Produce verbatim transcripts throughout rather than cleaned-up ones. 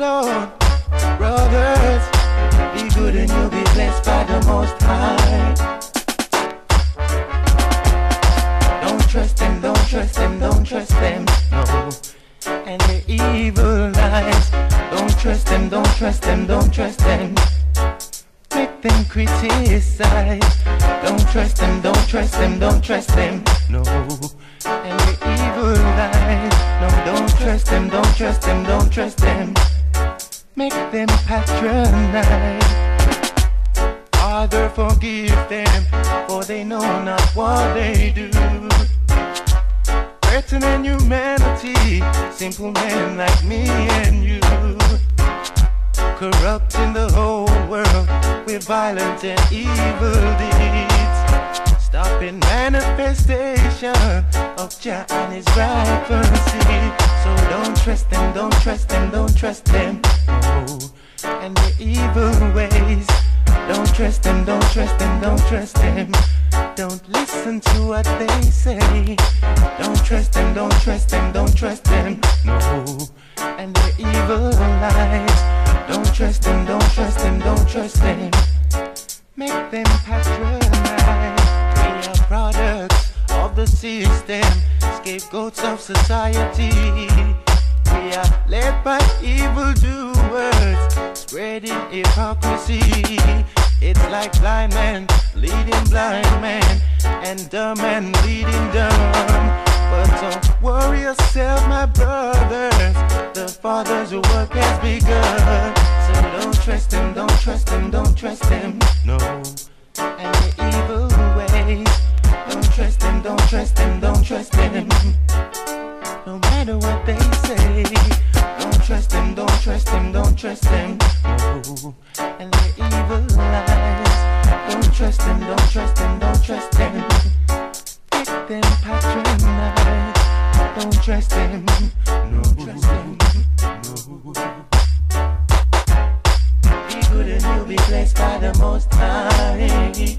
hold on, brothers. Be good and you'll be blessed by the Most High. Don't trust them, don't trust them, don't trust them, no. And the evil lies. Don't trust them, don't trust them, don't trust them. Make them criticize. Don't trust them, don't trust them, don't trust them, no. And the evil lies. No, don't trust them, don't trust them, don't trust them. Make them patronize. Father, forgive them, for they know not what they do. Threatening humanity, simple men like me and you. Corrupting the whole world with violence and evil deeds. Stopping manifestation of Jah and his rightful seed. So don't trust them, don't trust them, don't trust them, oh. And the evil ways. Don't trust them, don't trust them, don't trust them. Don't listen to what they say. Don't trust them, don't trust them, don't trust them, no. And the evil lies. Don't trust them, don't trust them, don't trust them. Make them patronize. We are products of the system, scapegoats of society. We are led by evildoers, spreading hypocrisy. It's like blind man leading blind man, and dumb man leading dumb. But don't worry yourself, my brothers, the Father's work has begun. So don't trust them, don't trust them, don't trust them, no. And the evil ways. Don't trust them, don't trust them, don't trust them. No matter what they say. Don't trust them, don't trust them, don't trust them, no. And the evil lies. Don't trust them, don't trust them, don't trust them. Make them patronize. Don't trust them, no. Trust them, no. Be good and you'll be blessed by the Most High.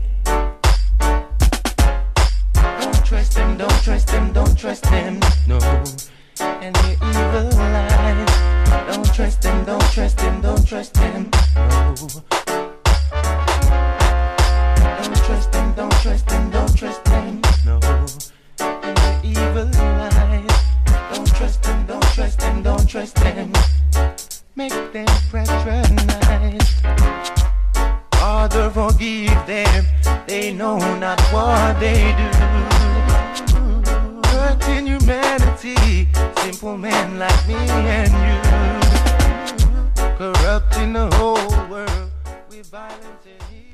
Don't trust them, don't trust them, don't trust them, no. And the evil lies. Don't trust them, don't trust them, don't trust them, no. Don't trust them, don't trust them, don't trust them, no. And the evil lies. Don't trust them, don't trust them, don't trust them. Make them patronize. Father, forgive them, they know not what they do. Hurting humanity, simple men like me and you. Corrupting the whole world with violence and evil.